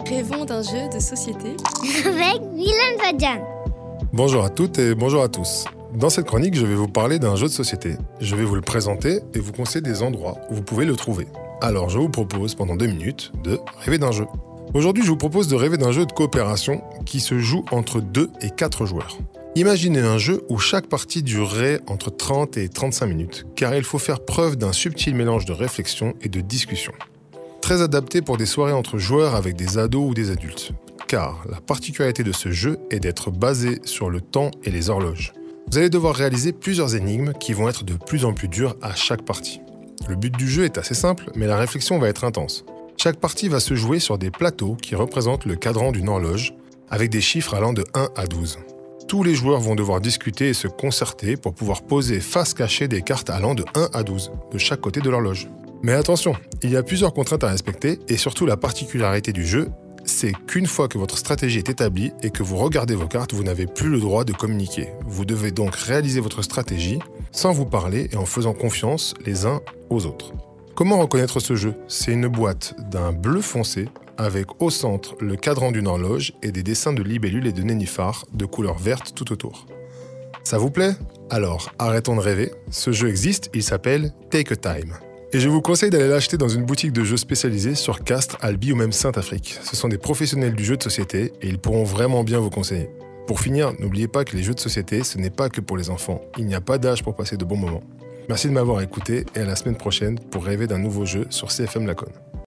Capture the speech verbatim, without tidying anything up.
Rêvons d'un jeu de société avec Milan Vadjan. Bonjour à toutes et bonjour à tous. Dans cette chronique, je vais vous parler d'un jeu de société. Je vais vous le présenter et vous conseiller des endroits où vous pouvez le trouver. Alors je vous propose pendant deux minutes de rêver d'un jeu. Aujourd'hui, je vous propose de rêver d'un jeu de coopération qui se joue entre deux et quatre joueurs. Imaginez un jeu où chaque partie durerait entre trente et trente-cinq minutes, car il faut faire preuve d'un subtil mélange de réflexion et de discussion. Très adapté pour des soirées entre joueurs avec des ados ou des adultes, car la particularité de ce jeu est d'être basé sur le temps et les horloges. Vous allez devoir réaliser plusieurs énigmes qui vont être de plus en plus dures à chaque partie. Le but du jeu est assez simple, mais la réflexion va être intense. Chaque partie va se jouer sur des plateaux qui représentent le cadran d'une horloge, avec des chiffres allant de un à douze. Tous les joueurs vont devoir discuter et se concerter pour pouvoir poser face cachée des cartes allant de un à douze, de chaque côté de l'horloge. Mais attention, il y a plusieurs contraintes à respecter et surtout la particularité du jeu, c'est qu'une fois que votre stratégie est établie et que vous regardez vos cartes, vous n'avez plus le droit de communiquer. Vous devez donc réaliser votre stratégie sans vous parler et en faisant confiance les uns aux autres. Comment reconnaître ce jeu ? C'est une boîte d'un bleu foncé avec au centre le cadran d'une horloge et des dessins de libellules et de nénuphars de couleur verte tout autour. Ça vous plaît ? Alors, arrêtons de rêver. Ce jeu existe, il s'appelle Take a Time. Et je vous conseille d'aller l'acheter dans une boutique de jeux spécialisée sur Castres, Albi ou même Saint-Afrique. Ce sont des professionnels du jeu de société et ils pourront vraiment bien vous conseiller. Pour finir, n'oubliez pas que les jeux de société, ce n'est pas que pour les enfants. Il n'y a pas d'âge pour passer de bons moments. Merci de m'avoir écouté et à la semaine prochaine pour rêver d'un nouveau jeu sur C F M Laconne.